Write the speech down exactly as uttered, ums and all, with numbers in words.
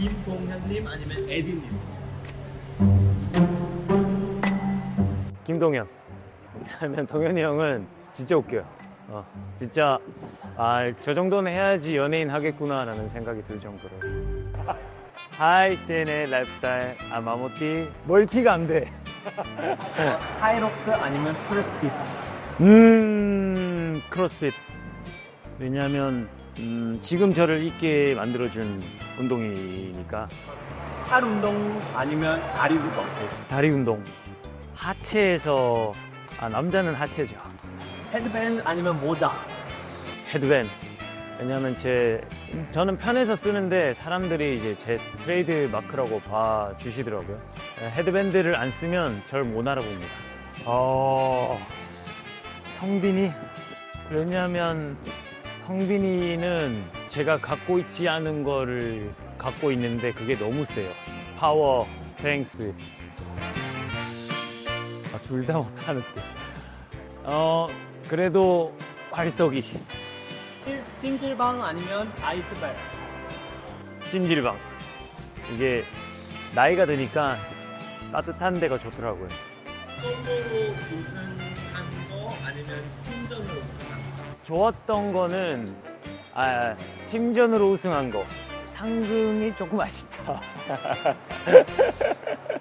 김동현님 아니면 에디님? 김동현. 왜냐면 동현이 형은 진짜 웃겨요. 어, 진짜 아, 저 정도는 해야지 연예인 하겠구나라는 생각이 들 정도로. 하이 세네 라이프스타일 아마모티 멀티가 안 돼. 하이록스 아니면 프레스핏? 음 크로스핏. 왜냐면 음, 지금 저를 있게 만들어준 운동이니까. 팔 운동 아니면 다리 운동? 다리 운동. 하체에서 아 남자는 하체죠. 헤드밴드 아니면 모자? 헤드밴드. 왜냐면 제 저는 편해서 쓰는데 사람들이 이제 제 트레이드 마크라고 봐 주시더라고요. 헤드밴드를 안 쓰면 절 못 알아봅니다. 어 성빈이. 왜냐면 성빈이는 제가 갖고 있지 않은 거를 갖고 있는데 그게 너무 세요. 파워, 스트렝스. 아, 둘 다 못하는데. 어 그래도 활쏘기. 찜질방 아니면 아이트벨? 찜질방. 이게 나이가 드니까 따뜻한 데가 좋더라고요. 솔로로 우승한 거 아니면 팀전으로 우승한 거? 좋았던 거는 아, 팀전으로 우승한 거. 상금이 조금 아쉽다.